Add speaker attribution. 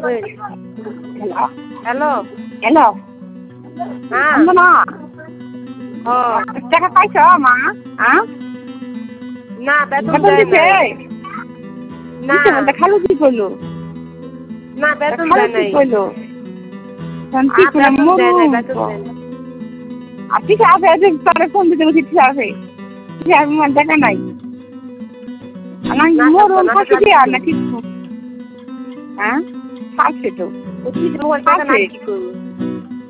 Speaker 1: hello
Speaker 2: hello
Speaker 1: হ্যাঁ
Speaker 2: না
Speaker 1: ও
Speaker 2: টাকা পাইছ মা
Speaker 1: না বেতন
Speaker 2: বেতন
Speaker 1: দেয়
Speaker 2: দিছে
Speaker 1: নাই না
Speaker 2: খালু কি করলো
Speaker 1: না বেতন
Speaker 2: খালু
Speaker 1: দেয়
Speaker 2: কি
Speaker 1: নাই
Speaker 2: করলো কি করে
Speaker 1: বেতন দেয় নাই
Speaker 2: মরুন
Speaker 1: বেতন দেয় নাই
Speaker 2: আর ঠিক আছে তোরে ফোন দিতে বলছি ঠিক আছে ঠিক আছে আমার দেখা নাই আমার মরুন ফাঁসি দেওয়া না কিছু হ্যাঁ থাকছে তো
Speaker 1: কি দেবো টাকা না কি করবো